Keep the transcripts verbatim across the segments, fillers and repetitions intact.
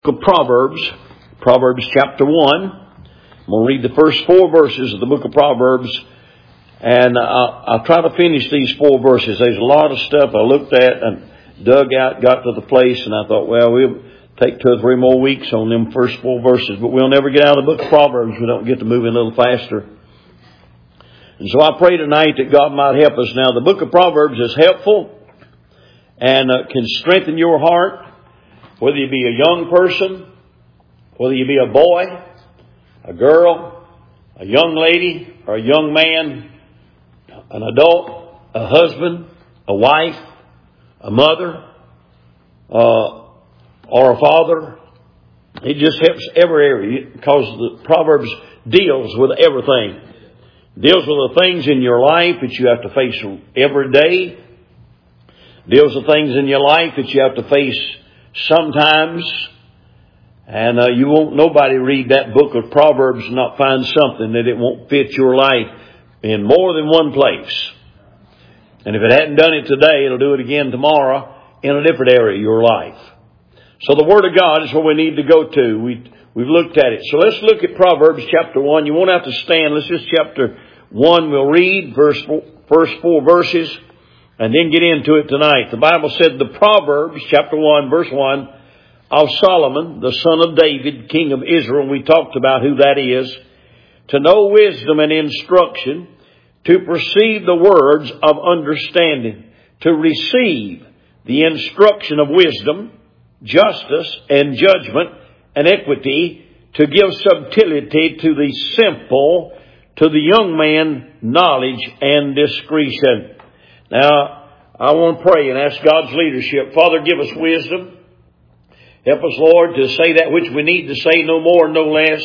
Of Proverbs, Proverbs chapter one. I'm going to read the first four verses of the book of Proverbs, and I'll, I'll try to finish these four verses. There's a lot of stuff I looked at and dug out, got to the place, and I thought, well, we'll take two or three more weeks on them first four verses, but we'll never get out of the book of Proverbs. We don't get to move a little faster. And so I pray tonight that God might help us. Now, the book of Proverbs is helpful and uh, can strengthen your heart. Whether you be a young person, whether you be a boy, a girl, a young lady, or a young man, an adult, a husband, a wife, a mother, uh, or a father. It just helps every area because the Proverbs deals with everything. Deals with the things in your life that you have to face every day. Deals with things in your life that you have to face sometimes, and uh, you won't nobody read that book of Proverbs and not find something that it won't fit your life in more than one place. And if it hadn't done it today, it'll do it again tomorrow in a different area of your life. So the Word of God is where we need to go to. We, we've looked at it. So let's look at Proverbs chapter one. You won't have to stand. Let's just chapter one. We'll read verse four, first four verses and then get into it tonight. The Bible said the Proverbs, chapter one, verse one, of Solomon, the son of David, king of Israel. We talked about who that is. To know wisdom and instruction, to perceive the words of understanding, to receive the instruction of wisdom, justice and judgment and equity, to give subtlety to the simple, to the young man knowledge and discretion. Now, I want to pray and ask God's leadership. Father, give us wisdom. Help us, Lord, to say that which we need to say, no more, no less.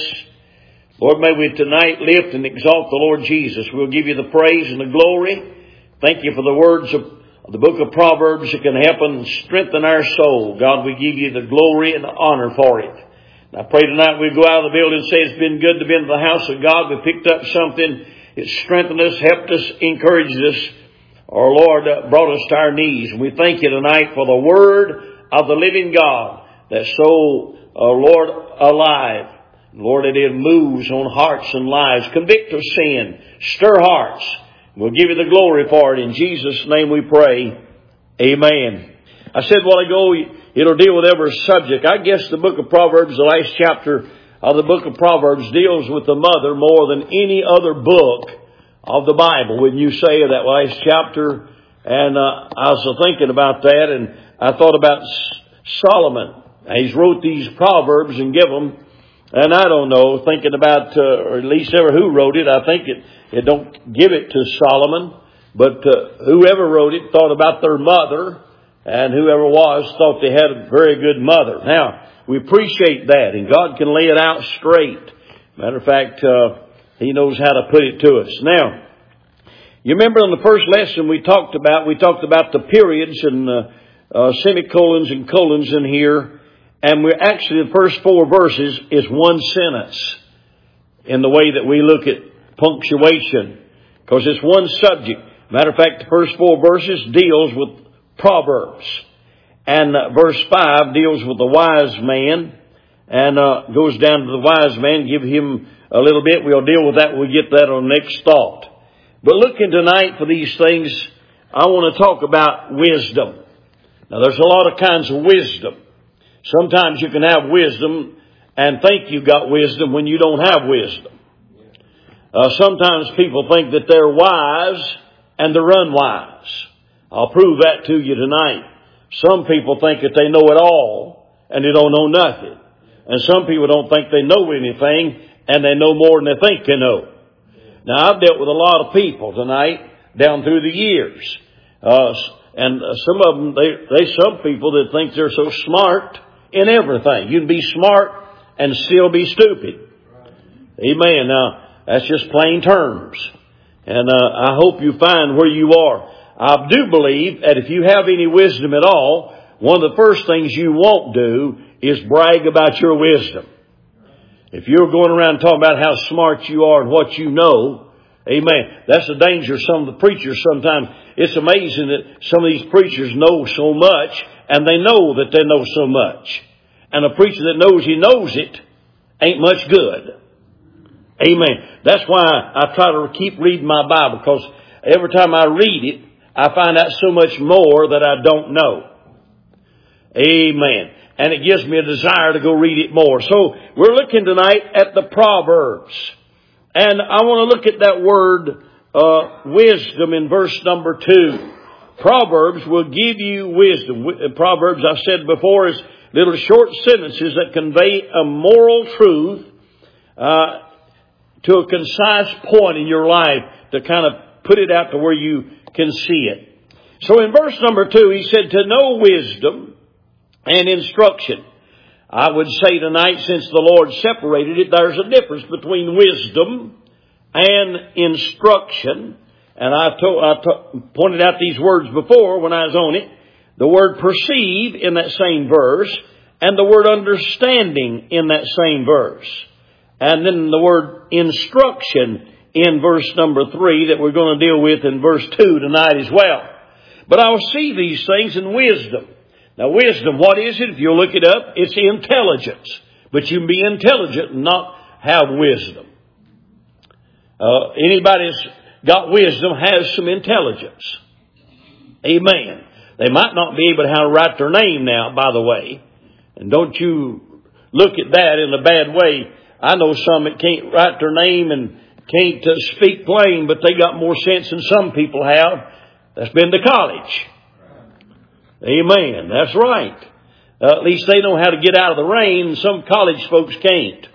Lord, may we tonight lift and exalt the Lord Jesus. We'll give you the praise and the glory. Thank you for the words of the book of Proverbs that can help and strengthen our soul. God, we give you the glory and the honor for it. And I pray tonight we go out of the building and say it's been good to be in the house of God. We picked up something. It strengthened us, helped us, encouraged us. Our Lord uh, brought us to our knees. And we thank you tonight for the word of the living God that's so, uh, Lord, alive. Lord, that it moves on hearts and lives. Convict of sin. Stir hearts. We'll give you the glory for it. In Jesus' name we pray. Amen. I said a while ago, it'll deal with every subject. I guess the book of Proverbs, the last chapter of the book of Proverbs, deals with the mother more than any other book of the Bible, wouldn't you say, that last chapter? And uh, I was thinking about that, and I thought about Solomon. He's wrote these Proverbs and give them, and I don't know, thinking about, uh, or at least ever who wrote it, I think it, it don't give it to Solomon, but uh, whoever wrote it thought about their mother, and whoever was thought they had a very good mother. Now, we appreciate that, and God can lay it out straight. Matter of fact, uh, He knows how to put it to us. Now, you remember in the first lesson we talked about, we talked about the periods and uh, uh, semicolons and colons in here. And we're actually, the first four verses is one sentence in the way that we look at punctuation. Because it's one subject. Matter of fact, the first four verses deals with Proverbs. And uh, verse five deals with the wise man. And uh, goes down to the wise man, give him a little bit. We'll deal with that. We'll get that on the next thought. But looking tonight for these things, I want to talk about wisdom. Now, there's a lot of kinds of wisdom. Sometimes you can have wisdom and think you've got wisdom when you don't have wisdom. Uh, sometimes people think that they're wise and they're unwise. I'll prove that to you tonight. Some people think that they know it all and they don't know nothing. And some people don't think they know anything and they know more than they think they know. Now, I've dealt with a lot of people tonight down through the years. Uh, and uh, some of them, they, they, some people that think they're so smart in everything. You can be smart and still be stupid. Amen. Now, that's just plain terms. And uh, I hope you find where you are. I do believe that if you have any wisdom at all, one of the first things you won't do is brag about your wisdom. If you're going around talking about how smart you are and what you know, amen, that's the danger of some of the preachers sometimes. It's amazing that some of these preachers know so much, and they know that they know so much. And a preacher that knows he knows it ain't much good. Amen. That's why I try to keep reading my Bible, because every time I read it, I find out so much more that I don't know. Amen. And it gives me a desire to go read it more. So we're looking tonight at the Proverbs. And I want to look at that word, uh, wisdom in verse number two. Proverbs will give you wisdom. Proverbs, I've said before, is little short sentences that convey a moral truth, uh, to a concise point in your life to kind of put it out to where you can see it. So in verse number two, he said, to know wisdom and instruction. I would say tonight, since the Lord separated it, there's a difference between wisdom and instruction. And I, told, I to, pointed out these words before when I was on it. The word perceive in that same verse, and the word understanding in that same verse. And then the word instruction in verse number three that we're going to deal with in verse two tonight as well. But I'll see these things in wisdom. Now wisdom, what is it? If you look it up, it's intelligence. But you can be intelligent and not have wisdom. Uh, anybody that's got wisdom has some intelligence. Amen. They might not be able to how to write their name now, by the way. And don't you look at that in a bad way. I know some that can't write their name and can't uh, speak plain, but they got more sense than some people have. That's been to college. Amen. That's right. Uh, at least they know how to get out of the rain. Some college folks can't.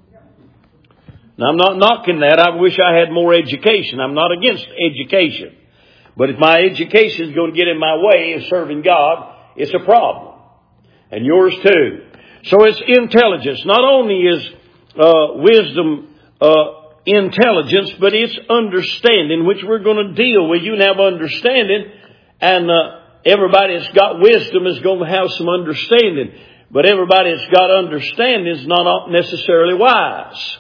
Now, I'm not knocking that. I wish I had more education. I'm not against education. But if my education is going to get in my way of serving God, it's a problem. And yours too. So it's intelligence. Not only is uh, wisdom uh, intelligence, but it's understanding, which we're going to deal with. You can have understanding, and uh, everybody that's got wisdom is going to have some understanding. But everybody that's got understanding is not necessarily wise.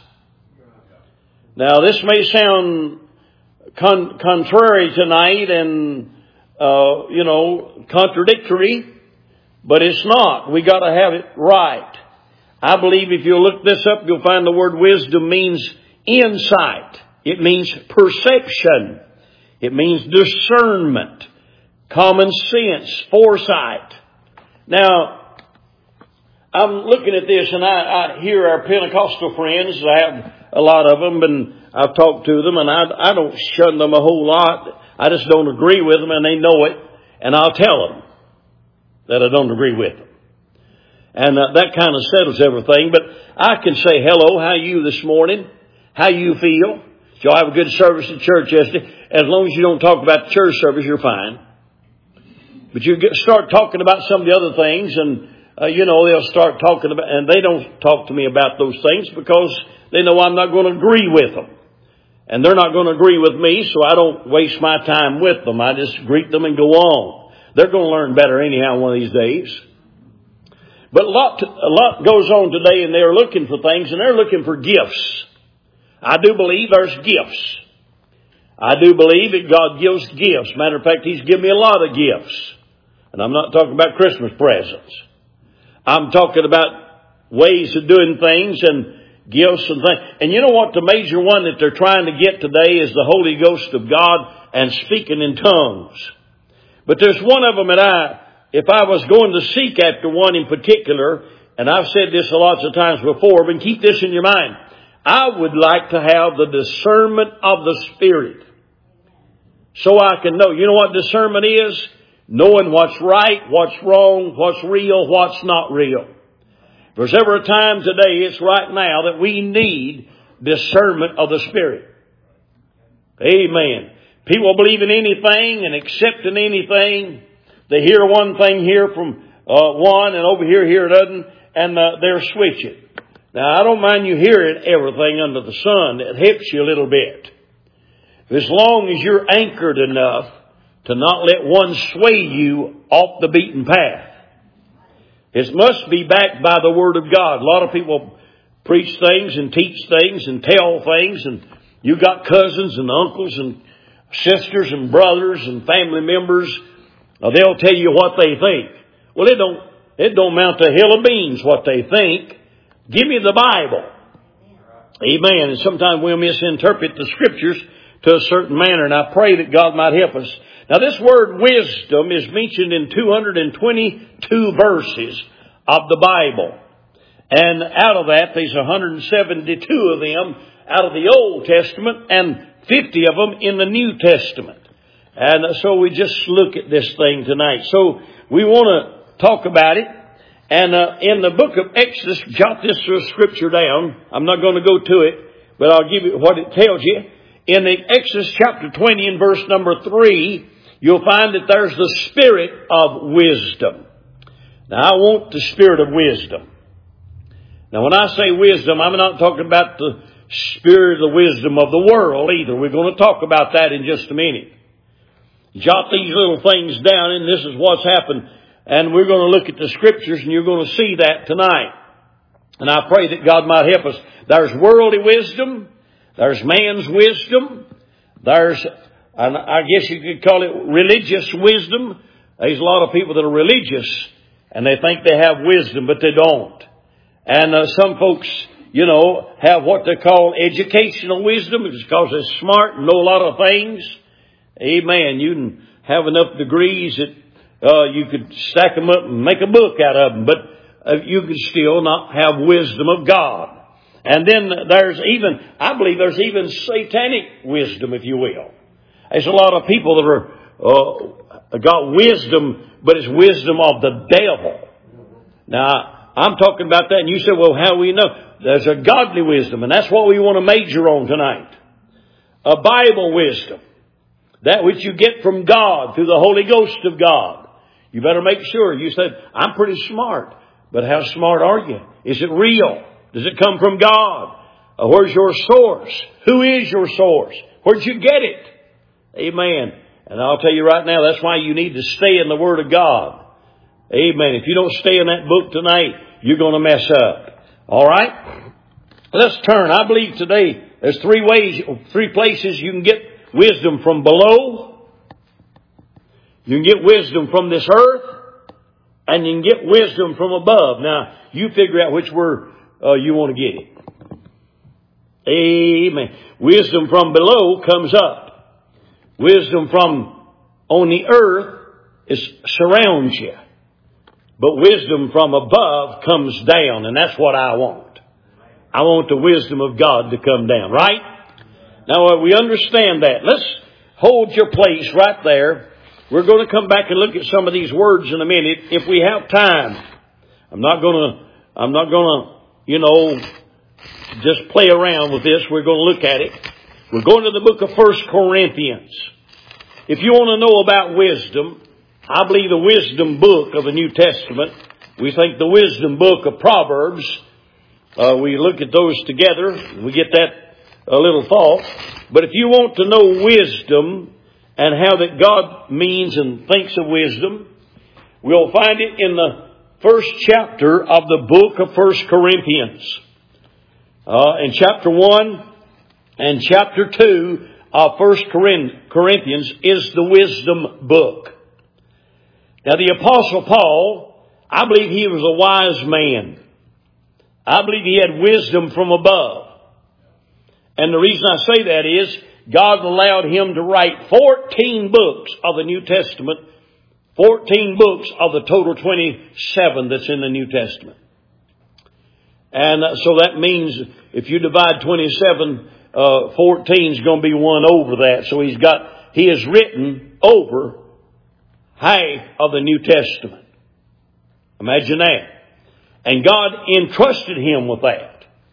Now, this may sound con- contrary tonight and, uh, you know, contradictory, but it's not. We got to have it right. I believe if you look this up, you'll find the word wisdom means insight. It means perception. It means discernment, common sense, foresight. Now, I'm looking at this and I, I hear our Pentecostal friends. I have a lot of them, and I've talked to them, and I, I don't shun them a whole lot. I just don't agree with them, and they know it, and I'll tell them that I don't agree with them. And uh, that kind of settles everything. But I can say, hello, how are you this morning? How you feel? Did y'all have a good service at church yesterday? As long as you don't talk about the church service, you're fine. But you get, start talking about some of the other things, and, uh, you know, they'll start talking about, and they don't talk to me about those things because they know I'm not going to agree with them. And they're not going to agree with me, so I don't waste my time with them. I just greet them and go on. They're going to learn better anyhow one of these days. But a lot, a lot goes on today, and they're looking for things, and they're looking for gifts. I do believe there's gifts. I do believe that God gives gifts. Matter of fact, He's given me a lot of gifts. And I'm not talking about Christmas presents. I'm talking about ways of doing things and gifts and things. And you know what? The major one that they're trying to get today is the Holy Ghost of God and speaking in tongues. But there's one of them that I, if I was going to seek after one in particular, and I've said this lots of times before, but keep this in your mind. I would like to have the discernment of the Spirit. So I can know. You know what discernment is? Knowing what's right, what's wrong, what's real, what's not real. If there's ever a time today, it's right now that we need discernment of the Spirit. Amen. People believe in anything and accepting anything. They hear one thing here from uh, one and over here hear another, and uh, they're switching. Now, I don't mind you hearing everything under the sun. It helps you a little bit. As long as you're anchored enough to not let one sway you off the beaten path. It must be backed by the Word of God. A lot of people preach things and teach things and tell things, and you got cousins and uncles and sisters and brothers and family members. Uh, they'll tell you what they think. Well, it don't It don't amount to a hill of beans what they think. Give me the Bible. Amen. And sometimes we'll misinterpret the Scriptures to a certain manner, and I pray that God might help us. Now this word wisdom is mentioned in two hundred twenty-two verses of the Bible. And out of that, there's one hundred seventy-two of them out of the Old Testament and fifty of them in the New Testament. And so we just look at this thing tonight. So we want to talk about it. And uh, in the book of Exodus, jot this scripture down. I'm not going to go to it, but I'll give you what it tells you. In the Exodus chapter twenty and verse number three, you'll find that there's the spirit of wisdom. Now I want the spirit of wisdom. Now when I say wisdom, I'm not talking about the spirit of the wisdom of the world either. We're going to talk about that in just a minute. Jot these little things down, and this is what's happened. And we're going to look at the Scriptures, and you're going to see that tonight. And I pray that God might help us. There's worldly wisdom. There's man's wisdom. There's, and I guess you could call it religious wisdom. There's a lot of people that are religious, and they think they have wisdom, but they don't. And uh, some folks, you know, have what they call educational wisdom because they're smart and know a lot of things. Amen. You can have enough degrees that uh, you could stack them up and make a book out of them, but uh, you could still not have wisdom of God. And then there's even, I believe there's even satanic wisdom, if you will. There's a lot of people that are uh, got wisdom, but it's wisdom of the devil. Now, I'm talking about that, and you say, well, how do we know? There's a godly wisdom, and that's what we want to major on tonight. A Bible wisdom. That which you get from God through the Holy Ghost of God. You better make sure. You said, I'm pretty smart. But how smart are you? Is it real? Does it come from God? Uh, where's your source? Who is your source? Where'd you get it? Amen. And I'll tell you right now, that's why you need to stay in the Word of God. Amen. If you don't stay in that book tonight, you're going to mess up. All right? Let's turn. I believe today there's three ways, three places you can get wisdom from below. You can get wisdom from this earth. And you can get wisdom from above. Now, you figure out which word uh, you want to get it. Amen. Wisdom from below comes up. Wisdom from on the earth is surrounds you. But wisdom from above comes down. And that's what I want. I want the wisdom of God to come down. Right? Now, we understand that. Let's hold your place right there. We're going to come back and look at some of these words in a minute if we have time. I'm not going to, I'm not going to, you know, just play around with this. We're going to look at it. We're going to the book of First Corinthians. If you want to know about wisdom, I believe the wisdom book of the New Testament. We think the wisdom book of Proverbs. Uh, we look at those together. We get that a little thought. But if you want to know wisdom and how that God means and thinks of wisdom, we'll find it in the first chapter of the book of First Corinthians. Uh, in chapter one and chapter two of First Corinthians is the wisdom book. Now the Apostle Paul, I believe he was a wise man. I believe he had wisdom from above. And the reason I say that is God allowed him to write fourteen books of the New Testament, fourteen books of the total twenty-seven that's in the New Testament. And so that means if you divide twenty-seven, uh, fourteen is going to be one over that. So he's got, he has written over half of the New Testament. Imagine that. And God entrusted him with that.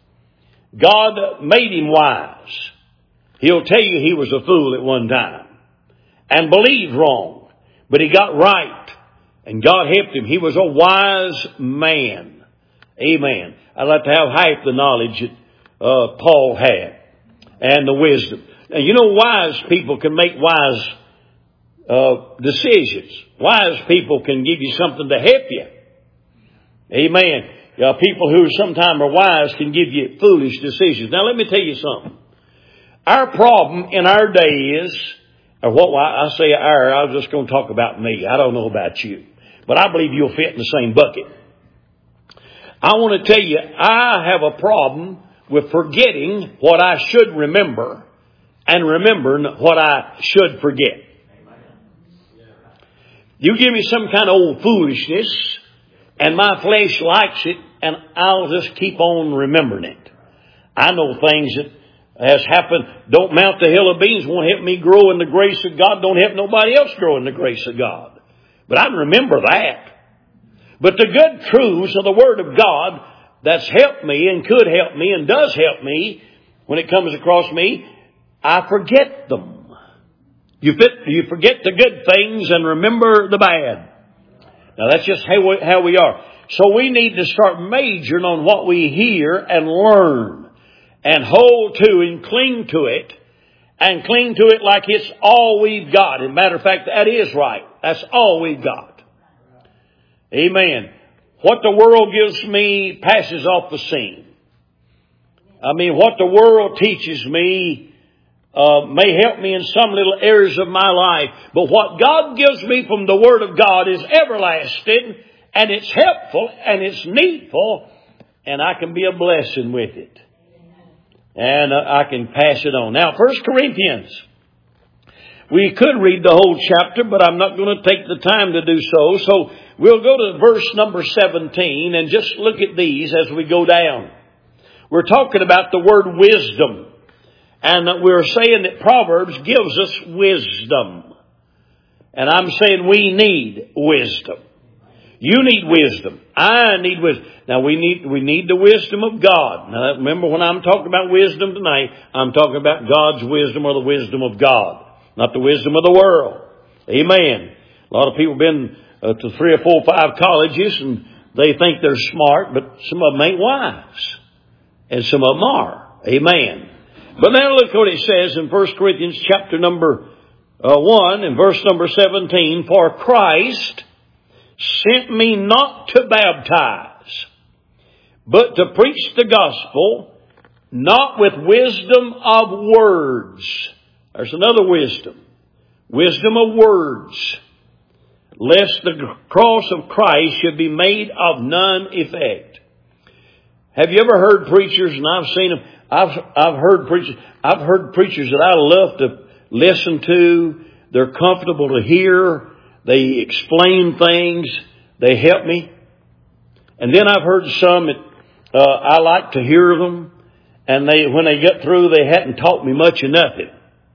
God made him wise. He'll tell you he was a fool at one time and believed wrong, but he got right and God helped him. He was a wise man. Amen. I'd like to have half the knowledge that uh, Paul had and the wisdom. Now, you know, wise people can make wise uh, decisions. Wise people can give you something to help you. Amen. Uh, people who sometimes are wise can give you foolish decisions. Now, let me tell you something. Our problem in our day is, or what I say our, I was just going to talk about me. I don't know about you. but I believe you'll fit in the same bucket. I want to tell you, I have a problem with forgetting what I should remember and remembering what I should forget. You give me some kind of old foolishness and my flesh likes it and I'll just keep on remembering it. I know things that has happened. Don't mount the hill of beans won't help me grow in the grace of God. Don't help nobody else grow in the grace of God. But I remember that. But the good truths of the Word of God that's helped me and could help me and does help me when it comes across me, I forget them. You, fit, you forget the good things and remember the bad. Now that's just how we, how we are. So we need to start majoring on what we hear and learn and hold to and cling to it and cling to it like it's all we've got. As a matter of fact, that is right. That's all we've got. Amen. What the world gives me passes off the scene. I mean, what the world teaches me uh, may help me in some little areas of my life. But what God gives me from the Word of God is everlasting, and it's helpful, and it's needful, and I can be a blessing with it. And uh, I can pass it on. Now, First Corinthians. We could read the whole chapter, but I'm not going to take the time to do so. So we'll go to verse number seventeen and just look at these as we go down. We're talking about the word wisdom. And we're saying that Proverbs gives us wisdom. And I'm saying we need wisdom. You need wisdom. I need wisdom. Now we need, we need the wisdom of God. Now remember, when I'm talking about wisdom tonight, I'm talking about God's wisdom or the wisdom of God. Not the wisdom of the world. Amen. A lot of people have been uh, to three or four or five colleges and they think they're smart, but some of them ain't wise. And some of them are. Amen. But now look what it says in First Corinthians chapter number uh, one and verse number seventeen. For Christ sent me not to baptize, but to preach the gospel, not with wisdom of words. There's another wisdom. Wisdom of words. Lest the cross of Christ should be made of none effect. Have you ever heard preachers, and I've seen them, I've, I've heard preachers, I've heard preachers that I love to listen to. They're comfortable to hear. They explain things. They help me. And then I've heard some that uh, I like to hear them. And they, when they get through, they hadn't taught me much of nothing.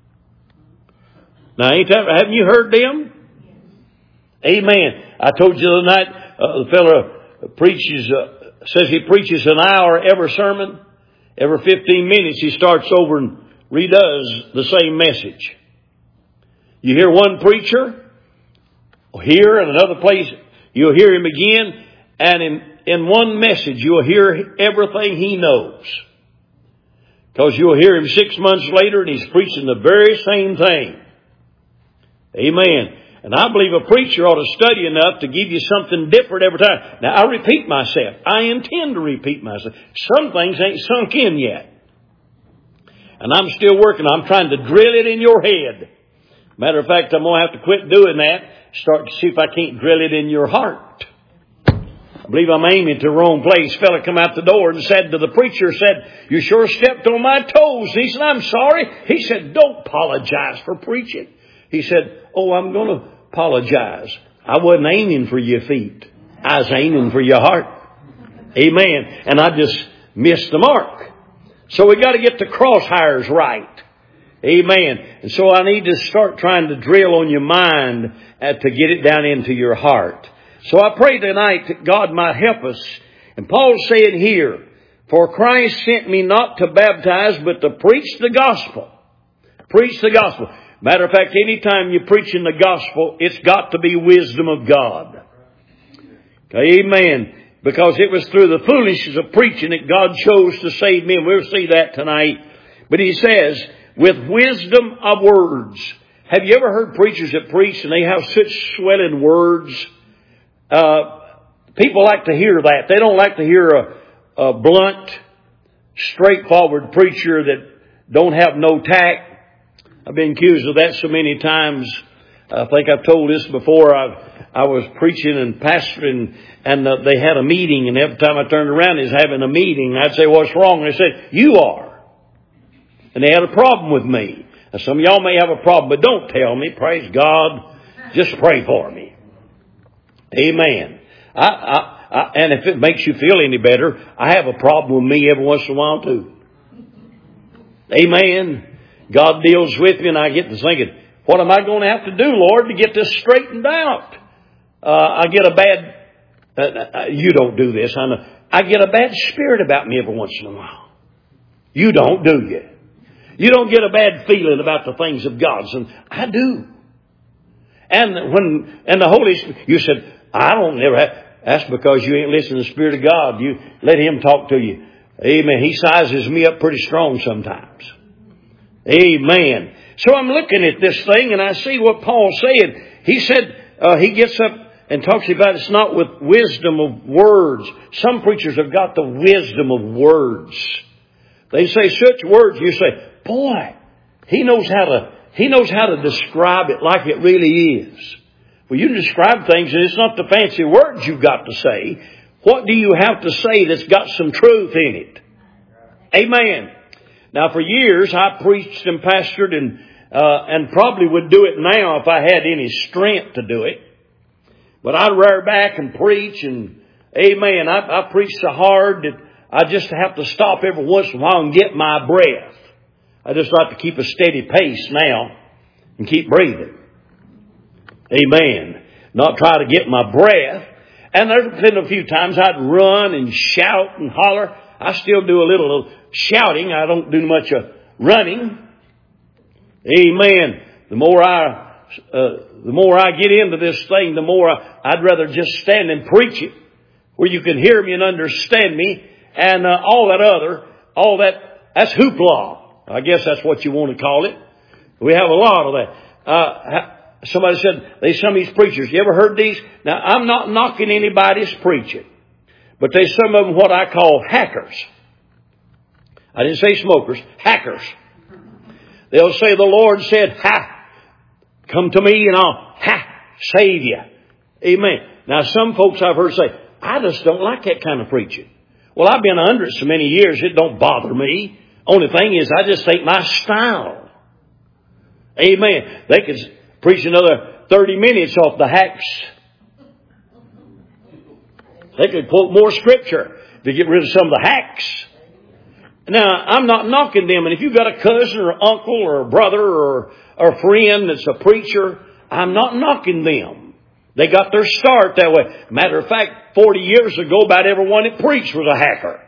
Now, ain't that, haven't you heard them? Amen. I told you the other night, uh, the fellow preaches, uh, says he preaches an hour every sermon. Every fifteen minutes he starts over and redoes the same message. You hear one preacher, here and another place, you'll hear him again, and in, in one message you'll hear everything he knows. Because you'll hear him six months later and he's preaching the very same thing. Amen. And I believe a preacher ought to study enough to give you something different every time. Now, I repeat myself. I intend to repeat myself. Some things ain't sunk in yet. And I'm still working. I'm trying to drill it in your head. Matter of fact, I'm going to have to quit doing that. Start to see if I can't drill it in your heart. I believe I'm aiming to the wrong place. A fella come out the door and said to the preacher, said, "You sure stepped on my toes." He said, "I'm sorry." He said, "Don't apologize for preaching." He said, "Oh, I'm going to apologize. I wasn't aiming for your feet. I was aiming for your heart." Amen. And I just missed the mark. So we got to get the crosshairs right. Amen. And so I need to start trying to drill on your mind uh, to get it down into your heart. So I pray tonight that God might help us. And Paul's saying here, "For Christ sent me not to baptize, but to preach the gospel." Preach the gospel. Matter of fact, anytime you're preaching the gospel, it's got to be wisdom of God. Amen. Because it was through the foolishness of preaching that God chose to save me. And we'll see that tonight. But he says, with wisdom of words. Have you ever heard preachers that preach and they have such swelling words? Uh, people like to hear that. They don't like to hear a, a blunt, straightforward preacher that don't have no tact. I've been accused of that so many times. I think I've told this before. I I was preaching and pastoring, and uh, they had a meeting, and every time I turned around, he's having a meeting. I'd say, "What's wrong?" And they said, "You are." And they had a problem with me. Now, some of y'all may have a problem, but don't tell me. Praise God. Just pray for me. Amen. I, I, I, and if it makes you feel any better, I have a problem with me every once in a while too. Amen. God deals with me, and I get to thinking, what am I going to have to do, Lord, to get this straightened out? Uh, I get a bad, uh, uh, you don't do this, I know. I get a bad spirit about me every once in a while. You don't, do you? You don't get a bad feeling about the things of God. And I do. And when, and the Holy Spirit, you said, I don't never have, that's because you ain't listening to the Spirit of God. You let Him talk to you. Amen. He sizes me up pretty strong sometimes. Amen. So I'm looking at this thing and I see what Paul said. He said, uh, he gets up and talks about it's not with wisdom of words. Some preachers have got the wisdom of words. They say such words, you say, boy, he knows how to, he knows how to describe it like it really is. Well, you can describe things and it's not the fancy words you've got to say. What do you have to say that's got some truth in it? Amen. Now, for years, I preached and pastored and, uh, and probably would do it now if I had any strength to do it. But I'd rear back and preach and, amen, I, I preach so hard that I just have to stop every once in a while and get my breath. I just like to keep a steady pace now and keep breathing. Amen. Not try to get my breath. And there's been a few times I'd run and shout and holler. I still do a little, little shouting. I don't do much of running. Amen. The more I, uh, the more I get into this thing, the more I, I'd rather just stand and preach it, where you can hear me and understand me, and uh, all that other, all that, that's hoopla. I guess that's what you want to call it. We have a lot of that. Uh, somebody said, they some of these preachers, you ever heard these? Now, I'm not knocking anybody's preaching, but there's some of them what I call hackers. I didn't say smokers, hackers. They'll say the Lord said, ha, come to me and I'll, ha, save you. Amen. Now, some folks I've heard say, I just don't like that kind of preaching. Well, I've been under it so many years, it don't bother me. Only thing is, I just think my style. Amen. They could preach another thirty minutes off the hacks. They could quote more scripture to get rid of some of the hacks. Now, I'm not knocking them. And if you've got a cousin or uncle or a brother or, or a friend that's a preacher, I'm not knocking them. They got their start that way. Matter of fact, forty years ago, about everyone that preached was a hacker.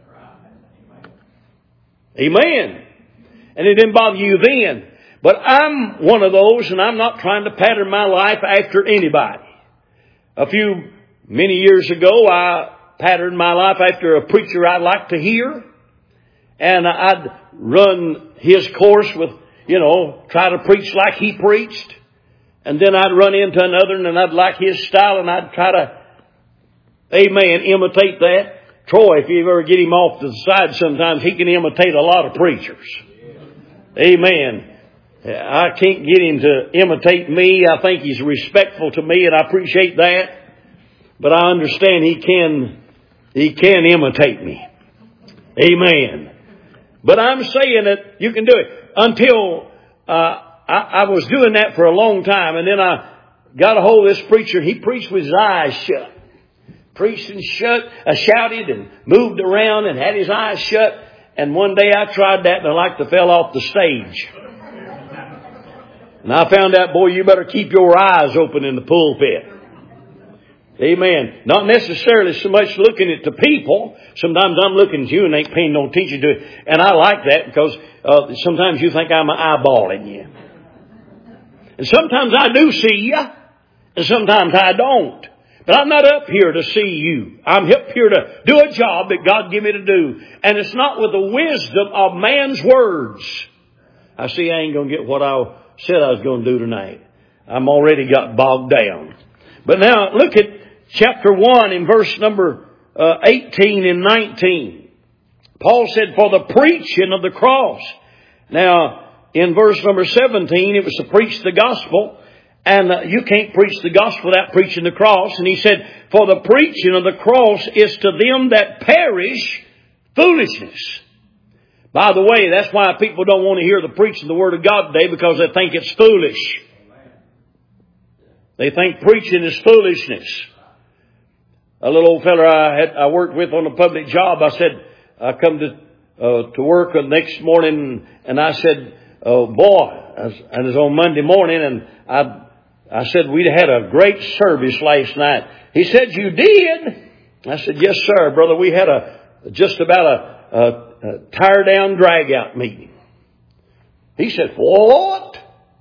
Amen. And it didn't bother you then. But I'm one of those, and I'm not trying to pattern my life after anybody. A few, many years ago, I patterned my life after a preacher I liked to hear. And I'd run his course with, you know, try to preach like he preached. And then I'd run into another, and I'd like his style, and I'd try to, amen, imitate that. Troy, if you ever get him off to the side sometimes, he can imitate a lot of preachers. Amen. I can't get him to imitate me. I think he's respectful to me, and I appreciate that. But I understand he can, he can imitate me. Amen. But I'm saying that you can do it. Until uh, I, I was doing that for a long time, and then I got a hold of this preacher. He preached with his eyes shut. Preached and shut, uh, shouted and moved around and had his eyes shut. And one day I tried that and I like to fell off the stage. And I found out, boy, you better keep your eyes open in the pulpit. Amen. Not necessarily so much looking at the people. Sometimes I'm looking at you and ain't paying no attention to it. And I like that because uh, sometimes you think I'm eyeballing you. And sometimes I do see you. And sometimes I don't. But I'm not up here to see you. I'm up here to do a job that God gave me to do. And it's not with the wisdom of man's words. I see I ain't going to get what I said I was going to do tonight. I'm already got bogged down. But now look at chapter one in verse number uh, eighteen and nineteen. Paul said, for the preaching of the cross. Now, in verse number seventeen, it was to preach the gospel. And uh, you can't preach the gospel without preaching the cross. And he said, for the preaching of the cross is to them that perish foolishness. By the way, that's why people don't want to hear the preaching of the Word of God today, because they think it's foolish. They think preaching is foolishness. A little old fella I had I worked with on a public job, I said, I come to uh, to work the next morning, and I said, oh boy, and it was on Monday morning, and I I said, we'd had a great service last night. He said, you did? I said, yes, sir, brother. We had a just about a, a, a tire down drag out meeting. He said, what?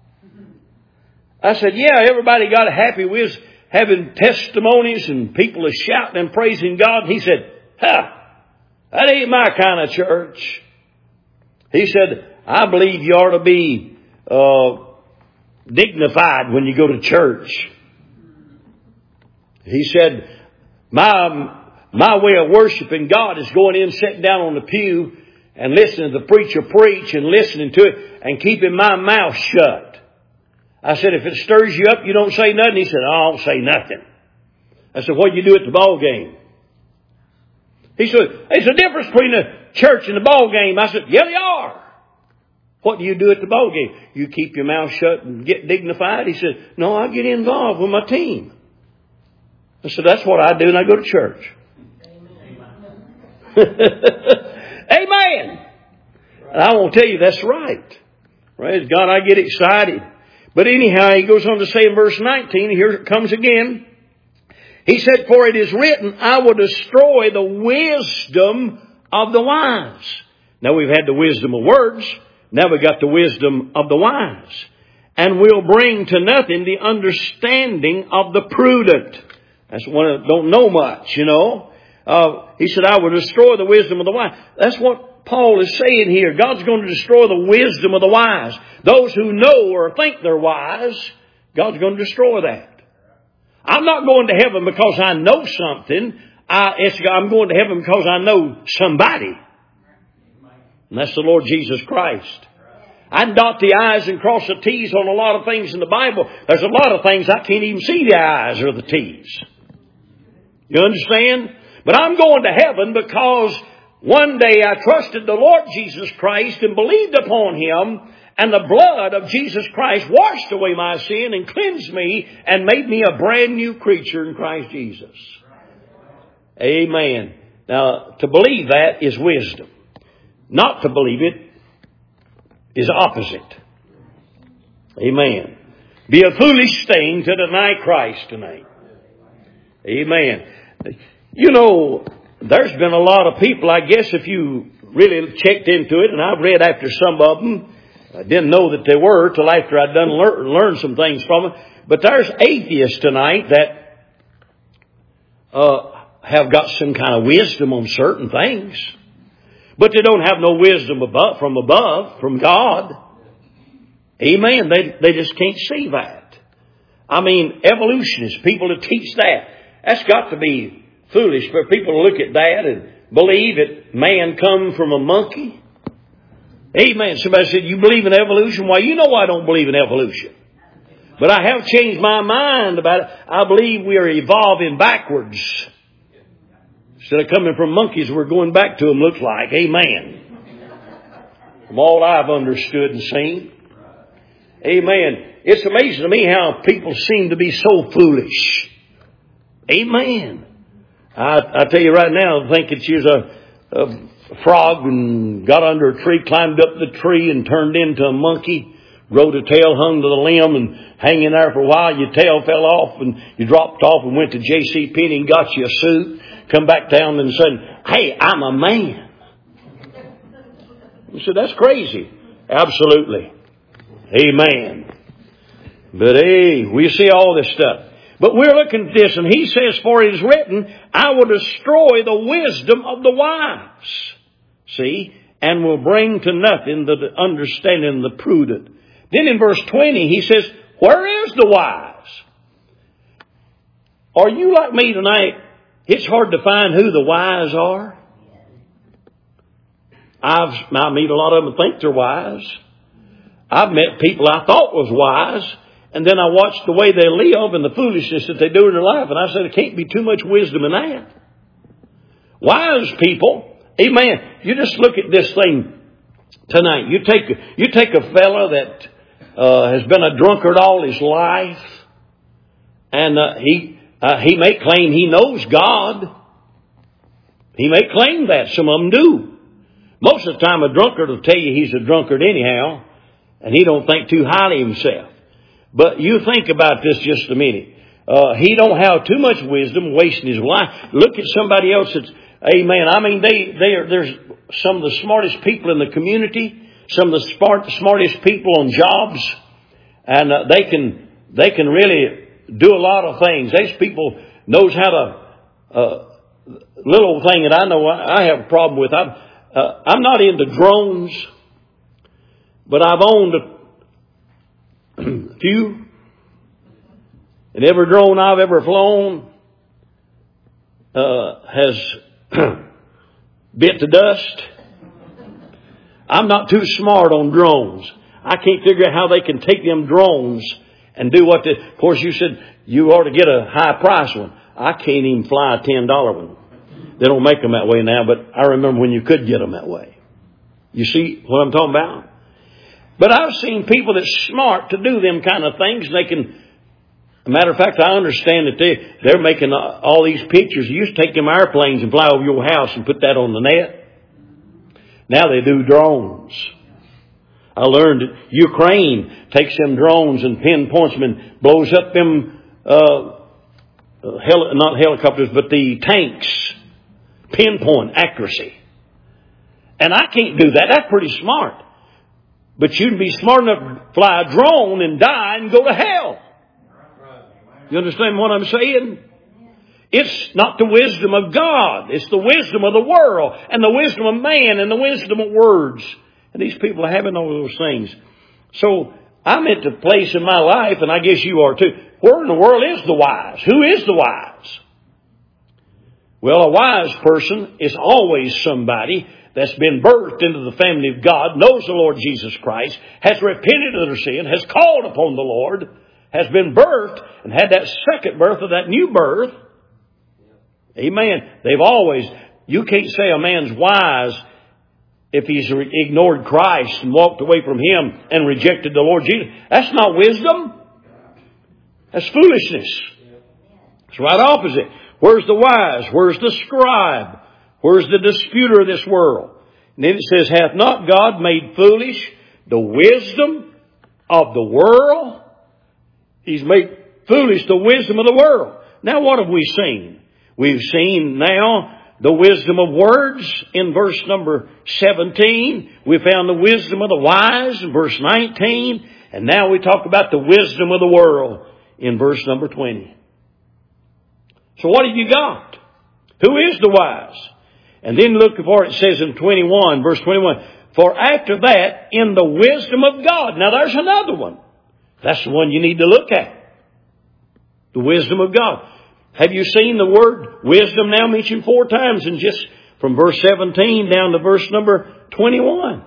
I said, yeah, everybody got happy. We was having testimonies and people are shouting and praising God. And he said, ha, that ain't my kind of church. He said, I believe you ought to be uh, dignified when you go to church. He said, my my way of worshiping God is going in, sitting down on the pew and listening to the preacher preach and listening to it and keeping my mouth shut. I said, if it stirs you up, you don't say nothing. He said, I don't say nothing. I said, what do you do at the ball game? He said, there's a difference between the church and the ball game. I said, yeah, they are. What do you do at the ball game? You keep your mouth shut and get dignified? He said, no, I get involved with my team. I said, that's what I do, and I go to church. Amen. And I won't tell you that's right. Praise God, I get excited. But anyhow, he goes on to say in verse nineteen, here it comes again. He said, for it is written, I will destroy the wisdom of the wise. Now we've had the wisdom of words. Now we've got the wisdom of the wise. And will bring to nothing the understanding of the prudent. That's one that don't know much, you know. Uh, he said, I will destroy the wisdom of the wise. That's what Paul is saying here. God's going to destroy the wisdom of the wise. Those who know or think they're wise, God's going to destroy that. I'm not going to heaven because I know something. I, it's, I'm going to heaven because I know somebody. And that's the Lord Jesus Christ. I dot the I's and cross the T's on a lot of things in the Bible. There's a lot of things I can't even see the I's or the T's. You understand? But I'm going to heaven because one day I trusted the Lord Jesus Christ and believed upon Him, and the blood of Jesus Christ washed away my sin and cleansed me and made me a brand new creature in Christ Jesus. Amen. Now, to believe that is wisdom. Not to believe it is opposite. Amen. Be a foolish thing to deny Christ tonight. Amen. You know, there's been a lot of people, I guess if you really checked into it, and I've read after some of them, I didn't know that they were till after I'd done learn, learned some things from them, but there's atheists tonight that uh, have got some kind of wisdom on certain things, but they don't have no wisdom above, from above, from God. Amen. They, they just can't see that. I mean, evolutionists, people that teach that, that's got to be foolish for people to look at that and believe that man come from a monkey. Amen. Somebody said, you believe in evolution? Why, you know I don't believe in evolution. But I have changed my mind about it. I believe we are evolving backwards. Instead of coming from monkeys, we're going back to them, looks like. Amen. From all I've understood and seen. Amen. It's amazing to me how people seem to be so foolish. Amen. I, I tell you right now, I think that she was a, a frog and got under a tree, climbed up the tree and turned into a monkey, growed a tail, hung to the limb and hanging there for a while. Your tail fell off and you dropped off and went to J C Penney and got you a suit. Come back down and said, hey, I'm a man. You said, that's crazy. Absolutely. Amen. But hey, we see all this stuff. But we're looking at this, and he says, for it is written, I will destroy the wisdom of the wise. See? And will bring to nothing the understanding of the prudent. Then in verse twenty, he says, where is the wise? Are you like me tonight? It's hard to find who the wise are. I've, I meet a lot of them and think they're wise. I've met people I thought was wise, And then I watch the way they live and the foolishness that they do in their life. And I said, there can't be too much wisdom in that. Wise people, amen. You just look at this thing tonight. You take, you take a fella that uh, has been a drunkard all his life. And uh, he, uh, he may claim he knows God. He may claim that. Some of them do. Most of the time a drunkard will tell you he's a drunkard anyhow. And he don't think too highly of himself. But you think about this just a minute. Uh, he don't have too much wisdom, wasting his life. Look at somebody else that's, amen. I mean, they, they are, there's some of the smartest people in the community, some of the smart, smartest people on jobs, and uh, they can, they can really do a lot of things. These people knows how to, uh, little thing that I know I, I have a problem with. I'm, uh, I'm not into drones, but I've owned a few. And every drone I've ever flown uh, has bit to dust. I'm not too smart on drones. I can't figure out how they can take them drones and do what they... Of course, you said you ought to get a high price one. I can't even fly a ten dollar one. They don't make them that way now, but I remember when you could get them that way. You see what I'm talking about? But I've seen people that's smart to do them kind of things. They can, as a matter of fact, I understand that they, they're making all these pictures. You used to take them airplanes and fly over your house and put that on the net. Now they do drones. I learned that Ukraine takes them drones and pinpoints them and blows up them, uh, hel- not helicopters, but the tanks. Pinpoint accuracy. And I can't do that. That's pretty smart. But you'd be smart enough to fly a drone and die and go to hell. You understand what I'm saying? It's not the wisdom of God. It's the wisdom of the world and the wisdom of man and the wisdom of words. And these people are having all those things. So I'm at the place in my life, and I guess you are too. Where in the world is the wise? Who is the wise? Well, a wise person is always somebody that's been birthed into the family of God, knows the Lord Jesus Christ, has repented of their sin, has called upon the Lord, has been birthed and had that second birth of that new birth. Amen. They've always, you can't say a man's wise if he's ignored Christ and walked away from Him and rejected the Lord Jesus. That's not wisdom. That's foolishness. It's right opposite. Where's the wise? Where's the scribe? Where's the disputer of this world? And then it says, hath not God made foolish the wisdom of the world? He's made foolish the wisdom of the world. Now what have we seen? We've seen now the wisdom of words in verse number seventeen. We found the wisdom of the wise in verse nineteen. And now we talk about the wisdom of the world in verse number twenty. So what have you got? Who is the wise? And then look for it says in twenty-one, verse twenty-one, for after that, in the wisdom of God. Now there's another one. That's the one you need to look at. The wisdom of God. Have you seen the word wisdom now mentioned four times in just from verse seventeen down to verse number twenty-one?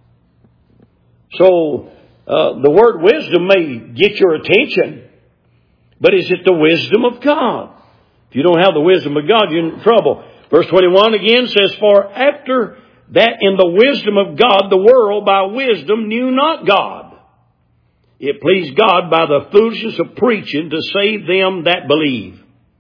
So, uh, the word wisdom may get your attention, but is it the wisdom of God? If you don't have the wisdom of God, you're in trouble. Verse twenty-one again says, for after that in the wisdom of God, the world by wisdom knew not God. It pleased God by the foolishness of preaching to save them that believe.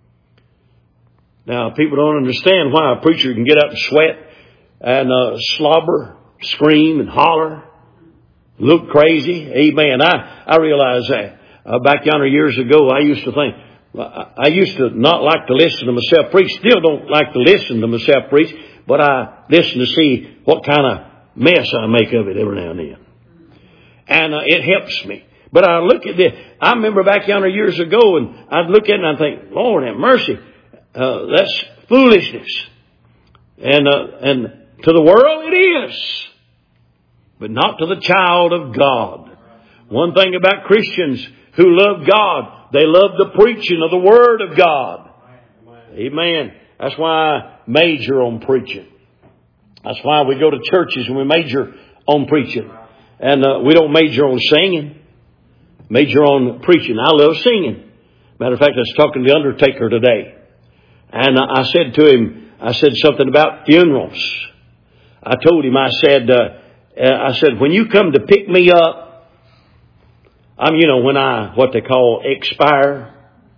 Now, people don't understand why a preacher can get up and sweat and uh, slobber, scream and holler, look crazy. Amen. I, I realize that. Uh, back yonder years ago, I used to think, I used to not like to listen to myself preach. Still don't like to listen to myself preach, but I listen to see what kind of mess I make of it every now and then. And uh, it helps me. But I look at this. I remember back yonder years ago, and I'd look at it and I'd think, Lord have mercy. Uh, that's foolishness. And, uh, and to the world it is, but not to the child of God. One thing about Christians who love God, they love the preaching of the Word of God. Amen. That's why I major on preaching. That's why we go to churches and we major on preaching. And uh, we don't major on singing. major on preaching. I love singing. Matter of fact, I was talking to the undertaker today. And I said to him, I said something about funerals. I told him, I said, uh, I said, when you come to pick me up, I'm, you know, when I, what they call expire.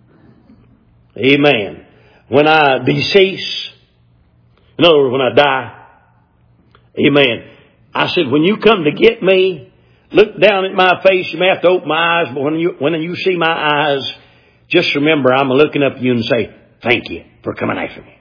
Amen. When I decease. In other words, when I die. Amen. I said, when you come to get me, look down at my face. You may have to open my eyes, but when you, when you see my eyes, just remember I'm looking up at you and say, thank you for coming after me.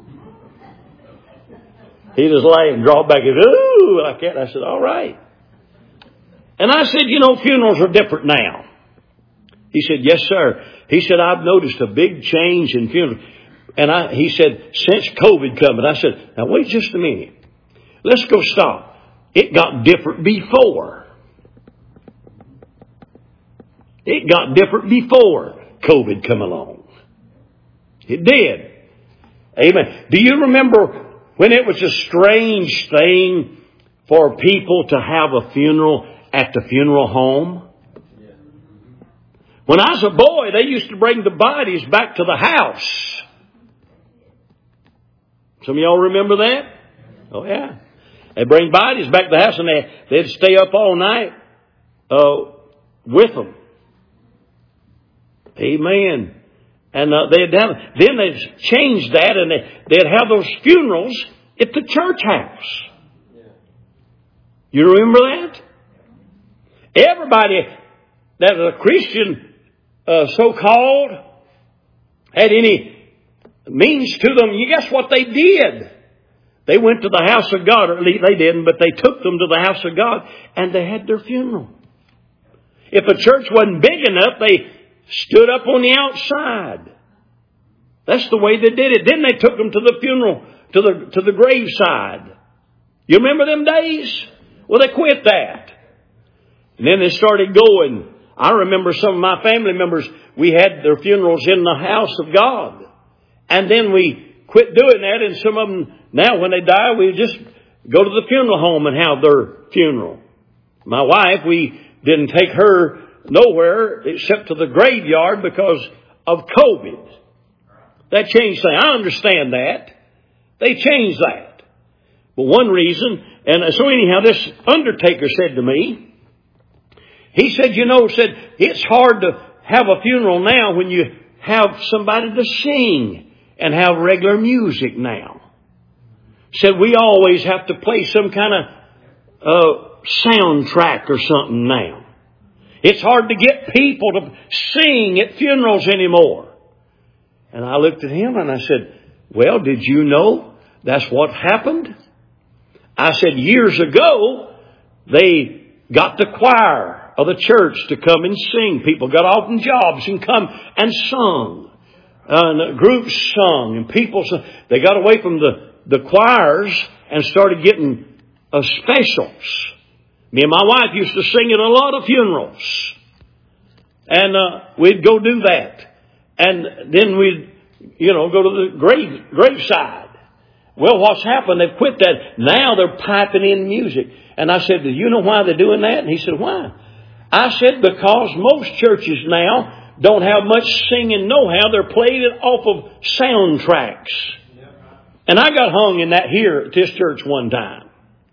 He just lay and draw back and, ooh, like that. I said, all right. And I said, you know, funerals are different now. He said, yes, sir. He said, I've noticed a big change in funerals. And I, he said, since COVID coming, I said, now wait just a minute. Let's go stop. It got different before. It got different before COVID come along. It did. Amen. Do you remember when it was a strange thing for people to have a funeral at the funeral home? When I was a boy, they used to bring the bodies back to the house. Some of y'all remember that? Oh, yeah. They bring bodies back to the house and they, they'd stay up all night uh, with them. Amen. And uh, they'd have, then they'd change that and they, they'd have those funerals at the church house. You remember that? Everybody that was a Christian, uh, so-called, had any means to them, you guess what they did? They went to the house of God, or at least they didn't, but they took them to the house of God and they had their funeral. If a church wasn't big enough, they stood up on the outside. That's the way they did it. Then they took them to the funeral, to the, to the graveside. You remember them days? Well, they quit that. And then they started going. I remember some of my family members, we had their funerals in the house of God. And then we quit doing that, and some of them, now when they die, we just go to the funeral home and have their funeral. My wife, we didn't take her nowhere except to the graveyard because of COVID. That changed things. I understand that. They changed that. But one reason, and so anyhow, this undertaker said to me, he said, you know, said, it's hard to have a funeral now when you have somebody to sing and have regular music now. Said, we always have to play some kind of uh, soundtrack or something now. It's hard to get people to sing at funerals anymore. And I looked at him and I said, well, did you know that's what happened? I said, years ago, they got the choir of the church to come and sing. People got off in jobs and come and sung. Uh, groups sung and people sung. They got away from the, the choirs and started getting uh, specials. Me and my wife used to sing at a lot of funerals. And uh, we'd go do that. And then we'd, you know, go to the grave graveside. Well, what's happened? They've quit that. Now they're piping in music. And I said, do you know why they're doing that? And he said, why? I said, because most churches now don't have much singing know-how. They're playing it off of soundtracks. And I got hung in that here at this church one time.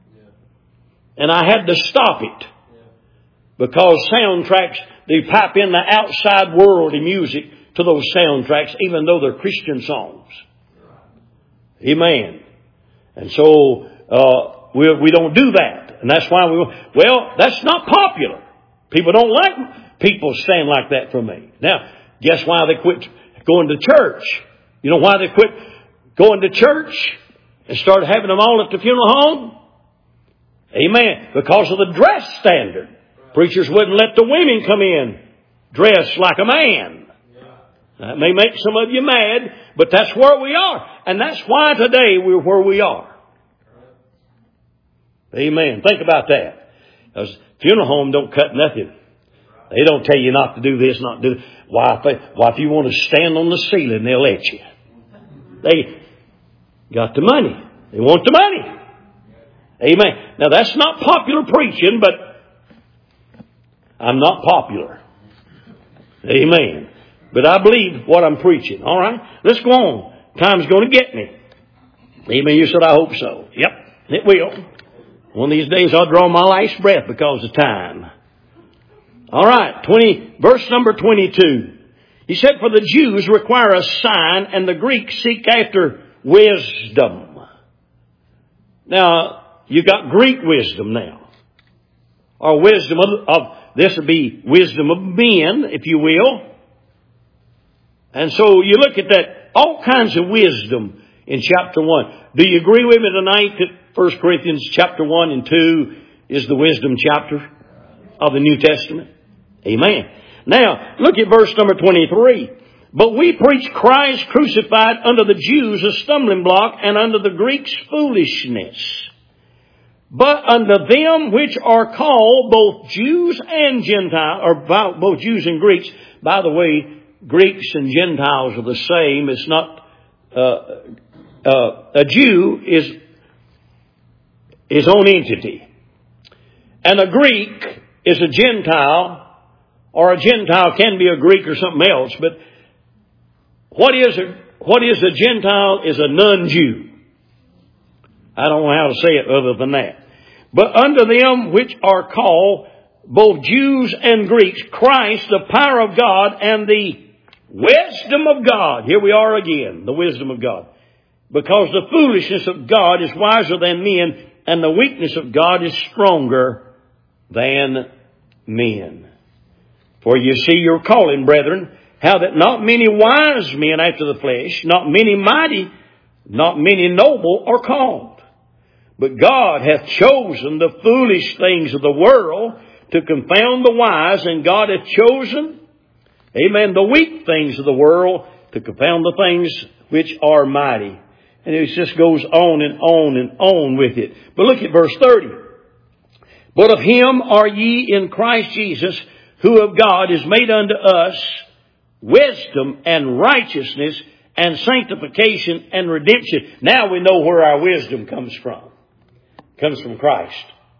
And I had to stop it. Because soundtracks, they pipe in the outside worldly music to those soundtracks, even though they're Christian songs. Amen. And so, uh, we, we don't do that. And that's why we, well, that's not popular. People don't like people saying like that from me. Now, guess why they quit going to church? You know why they quit going to church and started having them all at the funeral home? Amen. Because of the dress standard. Preachers wouldn't let the women come in dressed like a man. That may make some of you mad, but that's where we are. And that's why today we're where we are. Amen. Think about that. Because funeral home don't cut nothing. They don't tell you not to do this, not to do that. Why, if, they, why, if you want to stand on the ceiling, they'll let you. They got the money. They want the money. Amen. Now, that's not popular preaching, but I'm not popular. Amen. But I believe what I'm preaching. All right? Let's go on. Time's going to get me. Amen. You said, I hope so. Yep, it will. One of these days I'll draw my last breath because of time. All right. twenty, verse number twenty-two. He said, for the Jews require a sign and the Greeks seek after wisdom. Now, you got Greek wisdom now. Or wisdom of, of this would be wisdom of men, if you will. And so you look at that, all kinds of wisdom in chapter one. Do you agree with me tonight that First Corinthians chapter one and two is the wisdom chapter of the New Testament? Amen. Now, look at verse number twenty-three. But we preach Christ crucified unto the Jews a stumbling block and unto the Greeks foolishness. But unto them which are called both Jews and Gentiles, or both Jews and Greeks. By the way, Greeks and Gentiles are the same. It's not, uh, uh, a Jew is his own entity. And a Greek is a Gentile, or a Gentile can be a Greek or something else, but what is a, what is a Gentile is a non-Jew. I don't know how to say it other than that. But unto them which are called both Jews and Greeks, Christ, the power of God and the wisdom of God. Here we are again, the wisdom of God. Because the foolishness of God is wiser than men, and the weakness of God is stronger than men. For you see your calling, brethren, how that not many wise men after the flesh, not many mighty, not many noble are called. But God hath chosen the foolish things of the world to confound the wise, and God hath chosen, amen, the weak things of the world to confound the things which are mighty. And it just goes on and on and on with it. But look at verse thirty. But of him are ye in Christ Jesus, who of God is made unto us wisdom and righteousness and sanctification and redemption. Now we know where our wisdom comes from. It comes from Christ.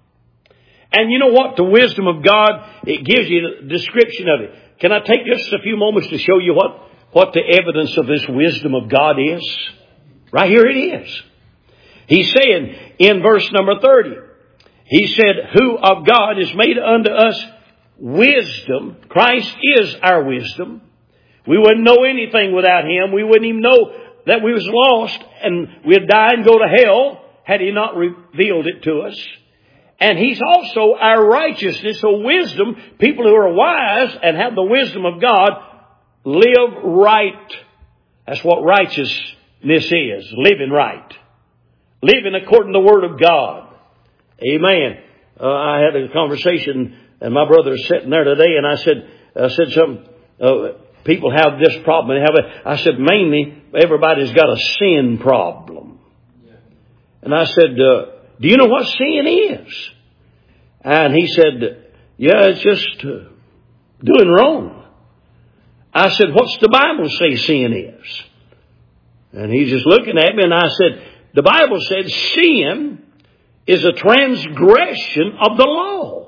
And you know what? The wisdom of God, it gives you a description of it. Can I take just a few moments to show you what, what the evidence of this wisdom of God is? Right here it is. He's saying in verse number thirty, he said, who of God is made unto us wisdom. Christ is our wisdom. We wouldn't know anything without Him. We wouldn't even know that we was lost and we'd die and go to hell had He not revealed it to us. And He's also our righteousness. So wisdom, people who are wise and have the wisdom of God, live right. That's what righteousness is. Living right. Living according to the Word of God. Amen. Uh, I had a conversation and my brother is sitting there today, and I said, I said something, uh, people have this problem. They have a, I said, mainly, everybody's got a sin problem. And I said, uh, do you know what sin is? And he said, yeah, it's just uh, doing wrong. I said, what's the Bible say sin is? And he's just looking at me, and I said, the Bible said sin is a transgression of the law.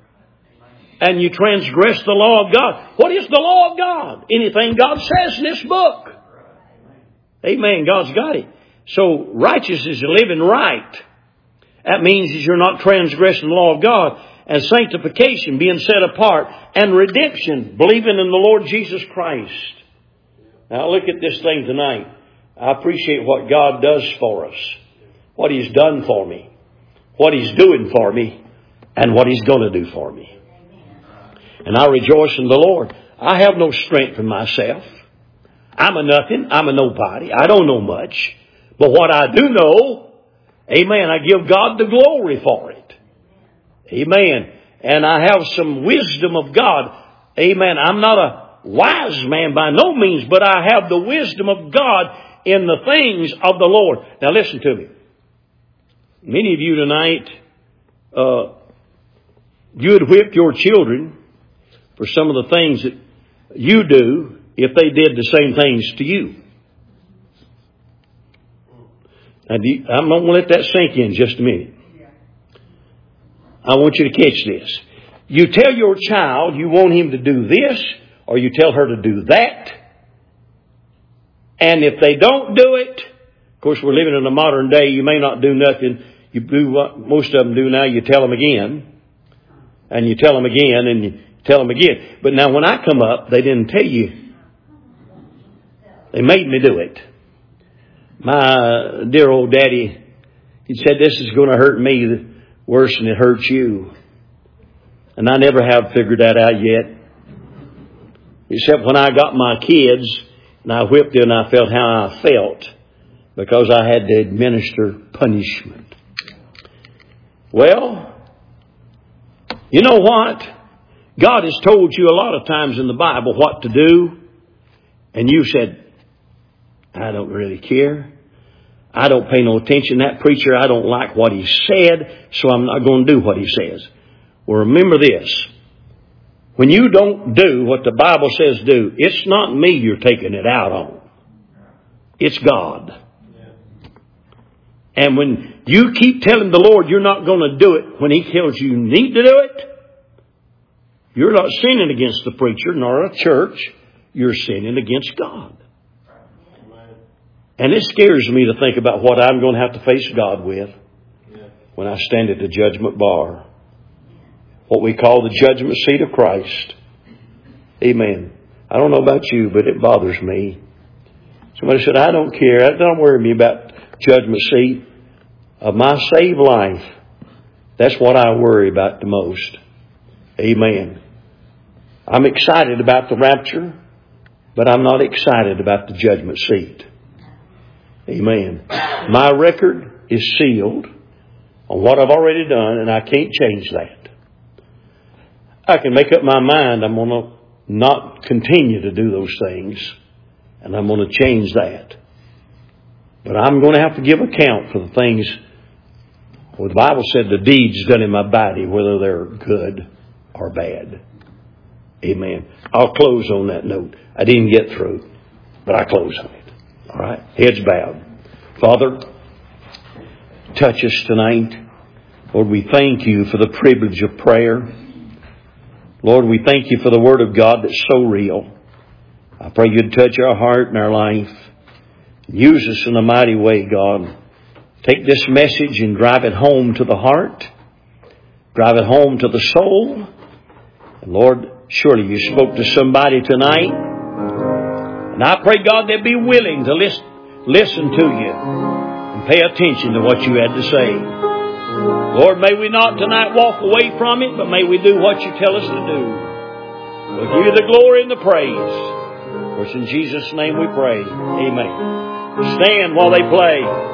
And you transgress the law of God. What is the law of God? Anything God says in this book. Amen. God's got it. So righteousness is living right. That means that you're not transgressing the law of God. And sanctification, being set apart. And redemption, believing in the Lord Jesus Christ. Now look at this thing tonight. I appreciate what God does for us. What He's done for me. What He's doing for me. And what He's going to do for me. And I rejoice in the Lord. I have no strength in myself. I'm a nothing. I'm a nobody. I don't know much. But what I do know, amen, I give God the glory for it. Amen. And I have some wisdom of God. Amen. I'm not a wise man by no means, but I have the wisdom of God in the things of the Lord. Now listen to me. Many of you tonight, uh, you would whip your children for some of the things that you do if they did the same things to you. Now, do you, I'm going to let that sink in just a minute. I want you to catch this. You tell your child you want him to do this or you tell her to do that. And if they don't do it, of course we're living in a modern day, you may not do nothing. You do what most of them do now, you tell them again. And you tell them again, and you tell them again. But now when I come up, they didn't tell you. They made me do it. My dear old daddy, he said, this is going to hurt me worse than it hurts you. And I never have figured that out yet. Except when I got my kids and I whipped them and I felt how I felt because I had to administer punishment. Well, you know what? God has told you a lot of times in the Bible what to do. And you said, I don't really care. I don't pay no attention. That preacher, I don't like what he said, so I'm not going to do what he says. Well, remember this. When you don't do what the Bible says do, it's not me you're taking it out on. It's God. And when you keep telling the Lord you're not going to do it when He tells you you need to do it, you're not sinning against the preacher nor a church. You're sinning against God. And it scares me to think about what I'm going to have to face God with when I stand at the judgment bar. What we call the judgment seat of Christ. Amen. I don't know about you, but it bothers me. Somebody said, I don't care. That don't worry me about judgment seat of my saved life. That's what I worry about the most. Amen. I'm excited about the rapture, but I'm not excited about the judgment seat. Amen. My record is sealed on what I've already done, and I can't change that. I can make up my mind I'm going to not continue to do those things, and I'm going to change that. But I'm going to have to give account for the things, well, the Bible said the deeds done in my body, whether they're good or bad. Amen. I'll close on that note. I didn't get through, but I close on it. All right. Heads bowed. Father, touch us tonight. Lord, we thank You for the privilege of prayer. Lord, we thank You for the Word of God that's so real. I pray You'd touch our heart and our life. Use us in a mighty way, God. Take this message and drive it home to the heart. Drive it home to the soul. And Lord, surely You spoke to somebody tonight. And I pray, God, they'd be willing to listen, listen to You and pay attention to what You had to say. Lord, may we not tonight walk away from it, but may we do what You tell us to do. We'll give You the glory and the praise. For it's in Jesus' name we pray. Amen. Stand while they play.